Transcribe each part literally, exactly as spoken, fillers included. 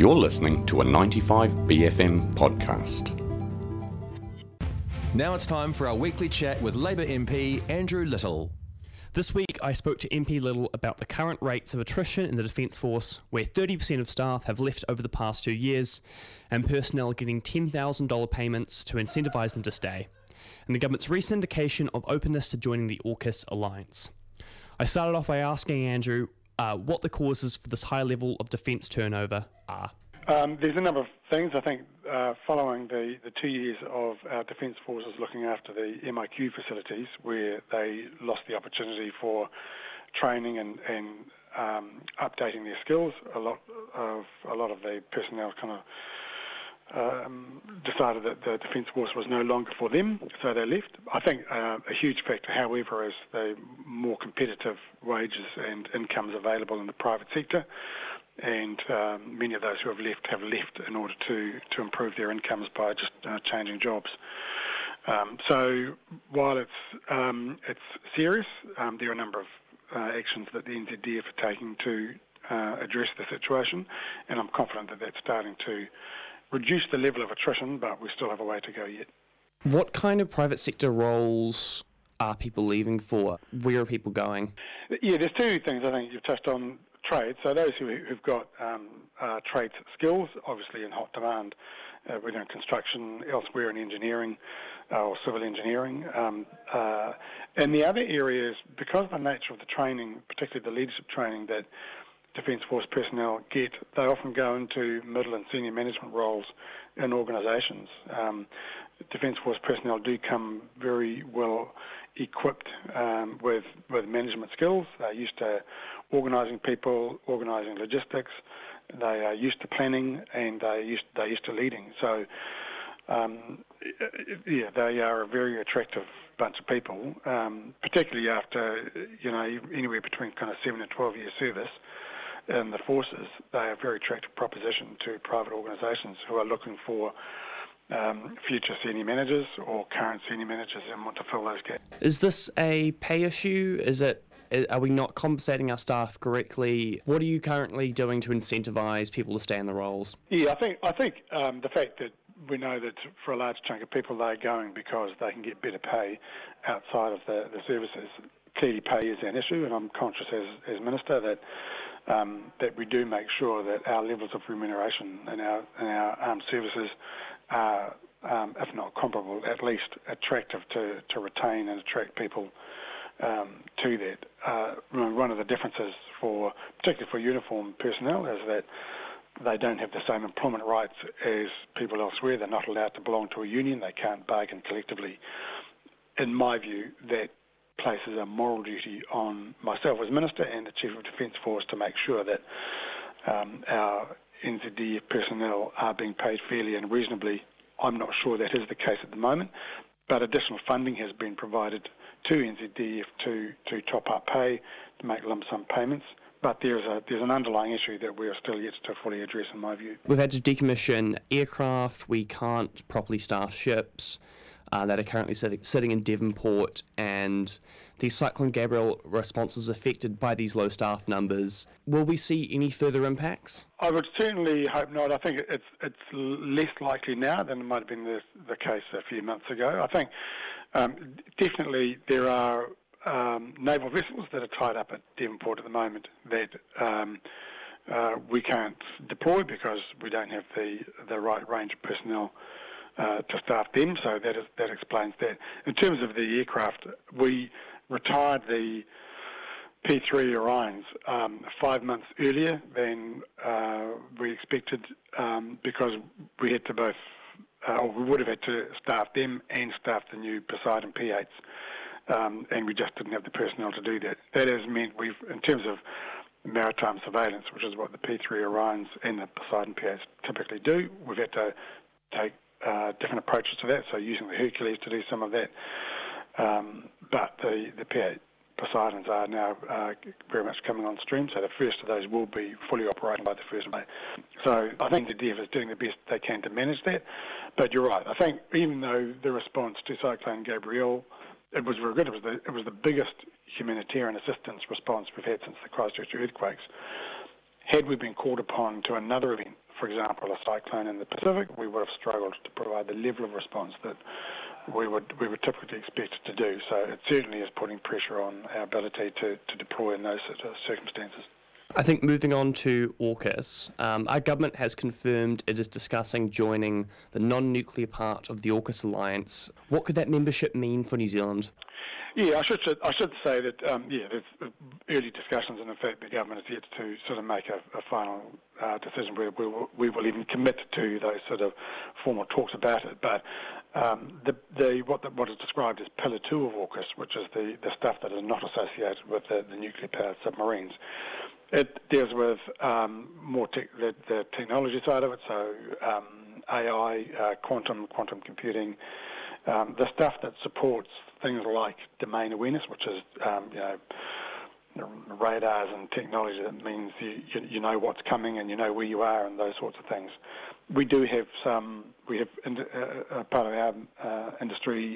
You're listening to a ninety-five B F M podcast. Now it's time for our weekly chat with Labour M P Andrew Little. This week I spoke to M P Little about the current rates of attrition in the Defence Force, where thirty percent of staff have left over the past two years, and personnel getting ten thousand dollars payments to incentivise them to stay, and the government's recent indication of openness to joining the AUKUS alliance. I started off by asking Andrew uh, what the causes for this high level of defence turnover are. Um, there's a number of things. I think uh, following the, the two years of our Defence Forces looking after the M I Q facilities, where they lost the opportunity for training and, and um, updating their skills, a lot of a lot of the personnel kind of um, decided that the Defence Force was no longer for them, so they left. I think uh, a huge factor, however, is the more competitive wages and incomes available in the private sector. And um, many of those who have left have left in order to, to improve their incomes by just uh, changing jobs. Um, so while it's um, it's serious, um, there are a number of uh, actions that the N Z D F are taking to uh, address the situation, and I'm confident that that's starting to reduce the level of attrition, but we still have a way to go yet. What kind of private sector roles are people leaving for? Where are people going? Yeah, there's two things I think you've touched on. Trade, so those who, who've got um, uh, trade skills, obviously in hot demand, uh, whether in construction, elsewhere in engineering uh, or civil engineering. Um, uh, and the other areas, because of the nature of the training, particularly the leadership training that Defence Force personnel get, they often go into middle and senior management roles in organisations. Um, Defence Force personnel do come very well equipped um, with with management skills. They're used to organising people, organising logistics. They are used to planning, and they used they're used to leading. So, um, yeah, they are a very attractive bunch of people, um, particularly after you know anywhere between kind of seven and twelve year service in the forces. They are a very attractive proposition to private organisations who are looking for Um, future senior managers or current senior managers and want to fill those gaps. Is this a pay issue? Is it? Are we not compensating our staff correctly? What are you currently doing to incentivise people to stay in the roles? Yeah, I think I think um, the fact that we know that for a large chunk of people they're going because they can get better pay outside of the, the services. Clearly, pay is an issue, and I'm conscious as as minister that um, that we do make sure that our levels of remuneration in our in our armed services are, um, if not comparable, at least attractive to, to retain and attract people um, to that. Uh, one of the differences for, particularly for uniformed personnel, is that they don't have the same employment rights as people elsewhere. They're not allowed to belong to a union. They can't bargain collectively. In my view, that places a moral duty on myself as Minister and the Chief of Defence Force to make sure that um, our N Z D F personnel are being paid fairly and reasonably. I'm not sure that is the case at the moment, but additional funding has been provided to N Z D F to, to top up pay, to make lump sum payments. But there's a there's an underlying issue that we are still yet to fully address, in my view. We've had to decommission aircraft. We can't properly staff ships uh, that are currently sitting, sitting in Devonport, and the Cyclone Gabrielle response was affected by these low staff numbers. Will we see any further impacts? I would certainly hope not. I think it's it's less likely now than it might have been the, the case a few months ago. I think um, definitely there are um, naval vessels that are tied up at Devonport at the moment that um, uh, we can't deploy because we don't have the, the right range of personnel uh, to staff them, so that is, that explains that. In terms of the aircraft, we retired the P three Orions um, five months earlier than uh, we expected um, because we had to both, uh, or we would have had to staff them and staff the new Poseidon P eights, um, and we just didn't have the personnel to do that. That has meant we've, in terms of maritime surveillance, which is what the P three Orions and the Poseidon P eights typically do, we've had to take uh, different approaches to that, so using the Hercules to do some of that. Um, but the, the P eight Poseidons are now uh, very much coming on stream, so the first of those will be fully operating by the first of May. So I think the D F is doing the best they can to manage that, but you're right. I think even though the response to Cyclone Gabrielle, it was very good, it was the, it was the biggest humanitarian assistance response we've had since the Christchurch earthquakes. Had we been called upon to another event for example, a cyclone in the Pacific, we would have struggled to provide the level of response that we would we would typically expect it to do. So it certainly is putting pressure on our ability to, to deploy in those sort of circumstances. I think moving on to AUKUS, um, our government has confirmed it is discussing joining the non-nuclear part of the AUKUS alliance. What could that membership mean for New Zealand? Yeah, I should I should say that um, yeah, there's early discussions, and in fact the government is yet to sort of make a, a final uh, decision where we will, we will even commit to those sort of formal talks about it. But um, the, the what the, what is described as Pillar Two of AUKUS, which is the, the stuff that is not associated with the, the nuclear-powered submarines. It deals with um, more te- the, the technology side of it, so um, A I, uh, quantum, quantum computing, um, the stuff that supports things like domain awareness, which is um, you know radars and technology that means you, you you know what's coming and you know where you are and those sorts of things. We do have some. We have uh, part of our uh, industry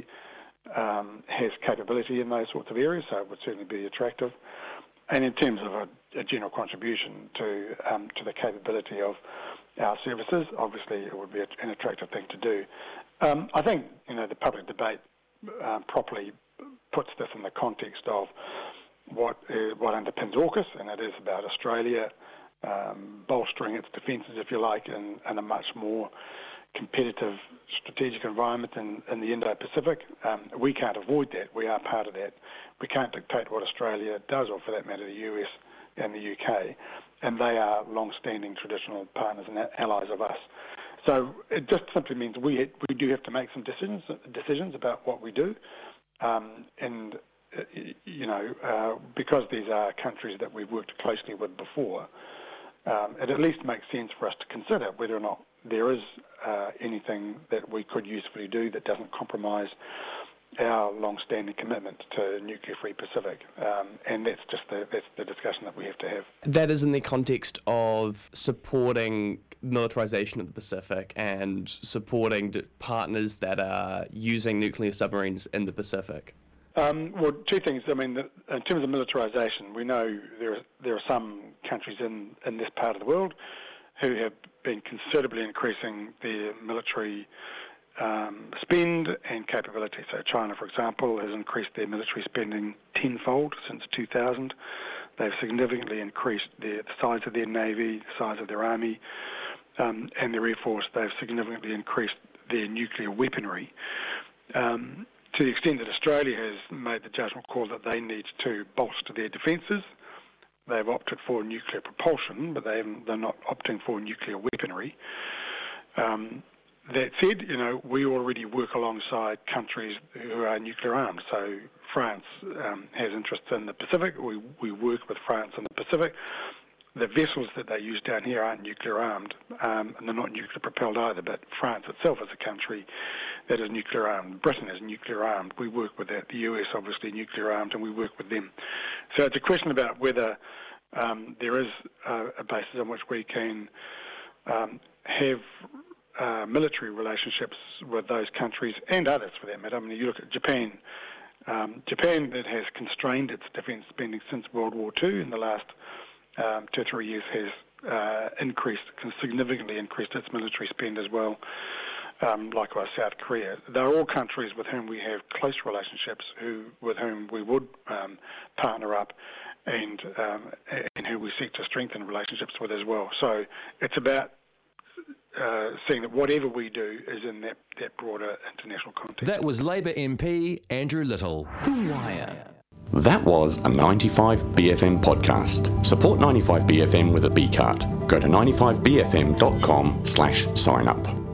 um, has capability in those sorts of areas, so it would certainly be attractive. And in terms of a, a general contribution to um, to the capability of our services, obviously it would be a, an attractive thing to do. Um, I think you know the public debate uh, properly puts this in the context of what is, what underpins AUKUS, and it is about Australia um, bolstering its defences, if you like, in, in a much more competitive strategic environment in, in the Indo-Pacific. Um, we can't avoid that. We are part of that. We can't dictate what Australia does, or for that matter, the U S and the U K, and they are long-standing traditional partners and allies of us. So it just simply means we we do have to make some decisions decisions about what we do, um, and you know uh, because these are countries that we've worked closely with before, um, it at least makes sense for us to consider whether or not there is uh, anything that we could usefully do that doesn't compromise our long-standing commitment to a nuclear-free Pacific, um, and that's just the, that's the discussion that we have to have. That is in the context of supporting militarisation of the Pacific and supporting partners that are using nuclear submarines in the Pacific. Um, well, two things. I mean, in terms of militarisation, we know there are, there are some countries in, in this part of the world who have been considerably increasing their military Um, spend and capability. So China, for example, has increased their military spending tenfold since two thousand. They've significantly increased their, the size of their navy, the size of their army, um, and their air force. They've significantly increased their nuclear weaponry. Um, to the extent that Australia has made the judgment call that they need to bolster their defences, they've opted for nuclear propulsion, but they haven't, they're not opting for nuclear weaponry. Um, That said, you know, we already work alongside countries who are nuclear armed. So France um, has interests in the Pacific. We we work with France in the Pacific. The vessels that they use down here aren't nuclear armed, um, and they're not nuclear propelled either. But France itself is a country that is nuclear armed. Britain is nuclear armed. We work with that. The U S obviously nuclear armed, and we work with them. So it's a question about whether um, there is a, a basis on which we can um, have Uh, military relationships with those countries and others for that matter. I mean, you look at Japan. Um, Japan that has constrained its defence spending since World War Two in the last um, two or three years has uh, increased, significantly increased its military spend as well. Um, likewise, South Korea. They're all countries with whom we have close relationships, who with whom we would um, partner up, and um, and who we seek to strengthen relationships with as well. So it's about Uh, seeing that whatever we do is in that, that broader international context. That was Labor M P Andrew Little. The Wire. That was a ninety-five B F M podcast. Support ninety-five B F M with a B card. Go to ninety-five B F M dot com slash sign up.